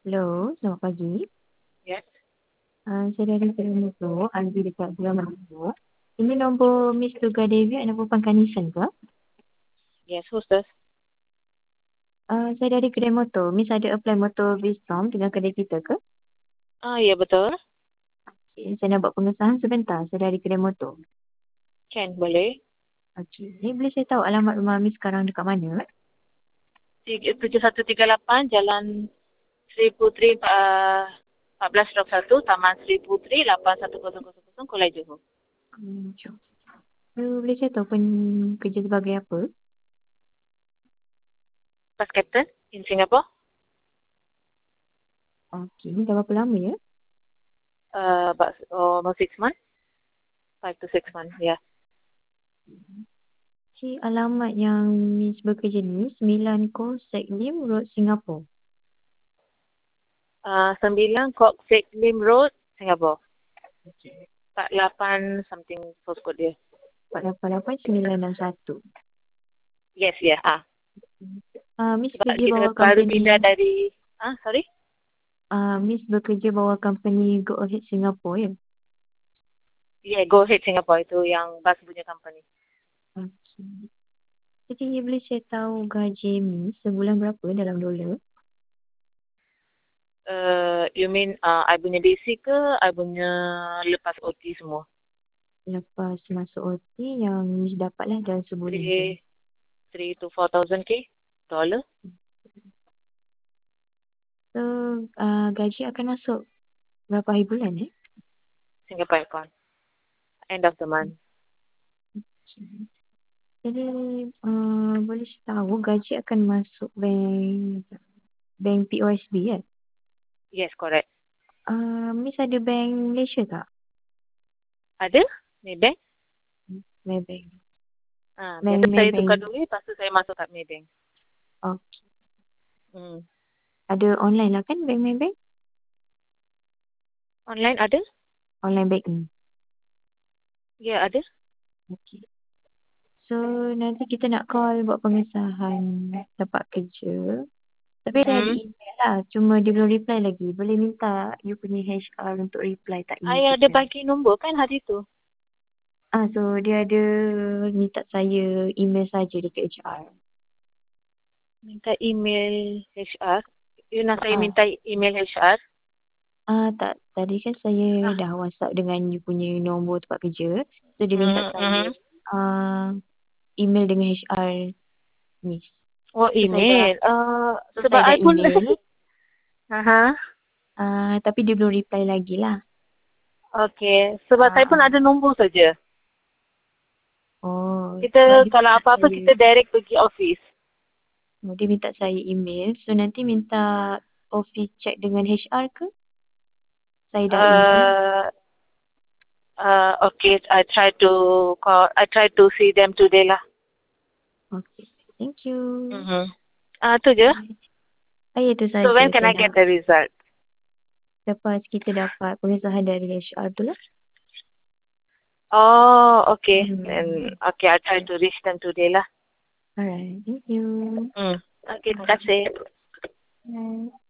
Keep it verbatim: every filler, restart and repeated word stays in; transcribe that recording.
Hello, selamat pagi. Yes. Uh, saya dari Terengganu, Aldi dekat Terengganu. Ini nombor Miss Tuga Devi, nombor pangkanisan ke? Yes, who's this? Uh, saya dari kedai motor. Miss ada apply motor Vistom dengan kedai kita ke? Ah, ya betul. Okay, saya nak buat pengesahan sebentar. Saya dari kedai motor. Can, boleh. Okey, ni boleh saya tahu alamat rumah Miss sekarang dekat mana? tujuh satu tiga lapan Jalan Sri Putri uh, empat belas satu Taman Sri Putri lapan satu kosong kosong kosong Kuala Johor. Hmm, jom. Uh, boleh saya tahu pun kerja sebagai apa? Bus captain in Singapore. Okey, ni dah berapa lama ya? Uh, about almost six months. Five to six months, yeah. Si alamat yang Miss bekerja ni sembilan Ko Sek Lim Road, Singapore. Uh, sembilan Kok Sek Lim Road, Singapore. Okey. empat lapan something postcode dia. empat lapan lapan sembilan enam satu. Yes, yeah. Ah. Uh, Miss Sebab kerja kita bawah baru company. pindah dari... Ah, sorry? Uh, Miss bekerja bawah company Go Ahead Singapore ya? Yeah, Go Ahead Singapore itu yang bus punya company. Okey. Jadi boleh saya tahu gaji Miss sebulan berapa dalam dolar? Uh, you mean uh, I punya basic ke I punya lepas O T semua? Lepas masuk O T yang Miss dapatlah dalam sebulan tu. Three, three to four thousand K dollar. So uh, gaji akan masuk berapa hari bulan eh? Singapore account. End of the month. Okay. Jadi uh, boleh saya tahu gaji akan masuk bank bank P O S B kan? Yes, correct. Uh, Miss ada bank Malaysia tak? Ada? Maybank? Maybank. Ah, Bank biasa saya tukar Maybank. duit, lepas tu saya masuk kat Maybank. Okay. Hmm. Ada online lah kan bank Maybank? Online ada? Online banking. Ya, yeah, ada. Okay. So nanti kita nak call buat pengesahan tempat kerja. Tapi dah ada Hmm. email lah. Cuma dia belum reply lagi. Boleh minta you punya H R untuk reply tak email Ayah ada kita. bagi nombor kan hari tu? Ah, so dia ada minta saya email saja dekat H R. Minta email H R. You nak saya Ah, minta email H R? ah tak. Tadi kan saya Ah. dah WhatsApp dengan you punya nombor tempat kerja. So dia minta Mm-hmm. saya ah, email dengan H R Miss. Oh, So saya dah, email. Uh, so sebab saya dah I pun... email. Aha. Ah, tapi dia belum reply lagi lah. Okay. Sebab Ah, saya pun ah. ada nombor saja. Oh, sebab Kita dia kalau minta apa-apa saya, kita direct pergi office. dia minta saya email. So nanti minta office check dengan H R ke? Saya dah email. Uh, uh, okay, I try to call. I try to see them today lah. Okay, thank you. Mm-hmm. Ah, tu je. Ah, itu So saja. when can Saya I dah, get the result? lepas kita dapat pengesahan dari H R tu lah. Oh, okay. Hmm. Then okay, I try to reach them today lah. Alright, thank you. Mm. Okay, terima kasih. Bye.